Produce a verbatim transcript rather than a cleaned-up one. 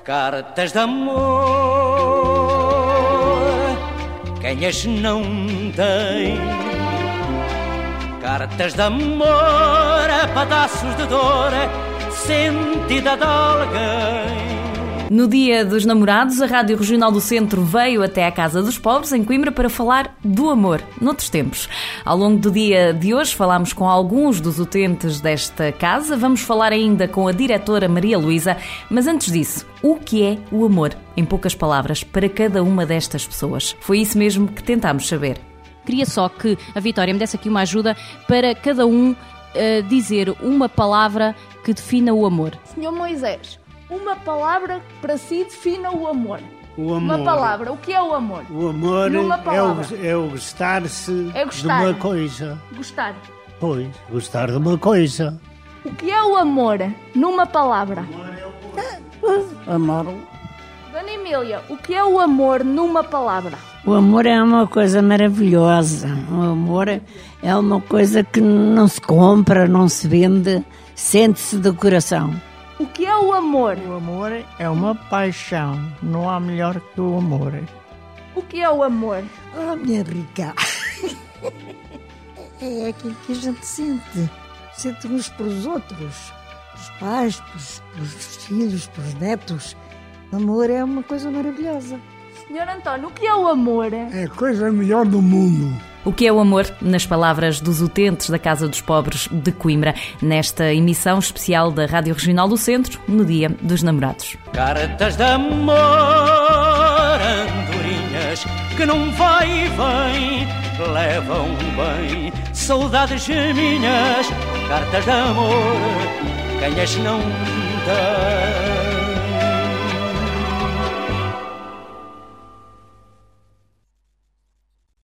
Cartas de amor, quem as não tem? Cartas de amor, a pedaços de dor, sentida de alguém. No Dia dos Namorados, a Rádio Regional do Centro veio até à Casa dos Pobres, em Coimbra, para falar do amor, noutros tempos. Ao longo do dia de hoje falámos com alguns dos utentes desta casa, vamos falar ainda com a diretora Maria Luísa, mas antes disso, o que é o amor? Em poucas palavras, para cada uma destas pessoas. Foi isso mesmo que tentámos saber. Queria só que a Vitória me desse aqui uma ajuda para cada um uh, dizer uma palavra que defina o amor. senhor Moisés, uma palavra que para si defina o amor. O amor. Uma palavra. O que é o amor? O amor Numa é palavra. o, é o gostar-se É gostar. de uma coisa. Gostar. Pois, gostar de uma coisa. O que é o amor? Numa palavra. Amor. Dona Emília, o que é o amor numa palavra? O amor é uma coisa maravilhosa. O amor é uma coisa que não se compra, não se vende, sente-se do coração. O que é o amor? O amor é uma paixão. Não há melhor que o amor. O que é o amor? Oh, minha rica. É aquilo que a gente sente. Sente uns pelos outros. Pelos pais, pelos, pelos filhos, pelos netos. O amor é uma coisa maravilhosa. senhor António, o que é o amor? É a coisa melhor do mundo. O que é o amor, nas palavras dos utentes da Casa dos Pobres de Coimbra, nesta emissão especial da Rádio Regional do Centro, no Dia dos Namorados. Cartas de amor, andorinhas, que não vai e vem, levam bem, saudades minhas. Cartas de amor, quem as não tem?